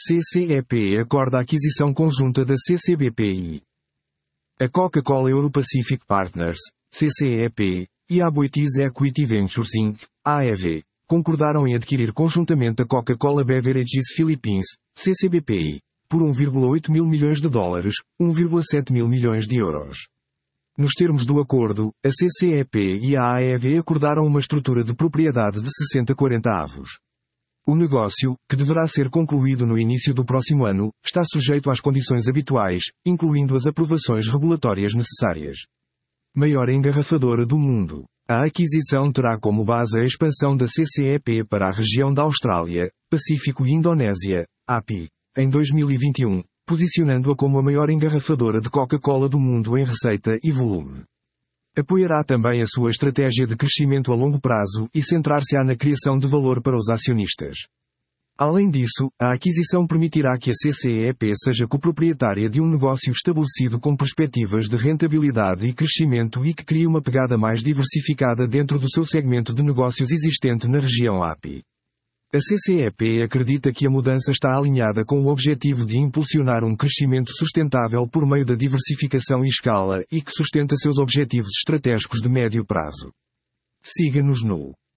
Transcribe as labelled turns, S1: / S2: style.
S1: CCEP acorda a aquisição conjunta da CCBPI. A Coca-Cola Euro-Pacific Partners, CCEP, e a Aboitiz Equity Ventures Inc., AEV, concordaram em adquirir conjuntamente a Coca-Cola Beverages Philippines, CCBPI, por 1,8 mil milhões de dólares, 1,7 mil milhões de euros. Nos termos do acordo, a CCEP e a AEV acordaram uma estrutura de propriedade de 60-40 avos. O negócio, que deverá ser concluído no início do próximo ano, está sujeito às condições habituais, incluindo as aprovações regulatórias necessárias. Maior engarrafadora do mundo. A aquisição terá como base a expansão da CCEP para a região da Austrália, Pacífico e Indonésia, API, em 2021, posicionando-a como a maior engarrafadora de Coca-Cola do mundo em receita e volume. Apoiará também a sua estratégia de crescimento a longo prazo e centrar-se-á na criação de valor para os acionistas. Além disso, a aquisição permitirá que a CCEP seja coproprietária de um negócio estabelecido com perspectivas de rentabilidade e crescimento e que crie uma pegada mais diversificada dentro do seu segmento de negócios existente na região API. A CCEP acredita que a mudança está alinhada com o objetivo de impulsionar um crescimento sustentável por meio da diversificação e escala e que sustenta seus objetivos estratégicos de médio prazo. Siga-nos no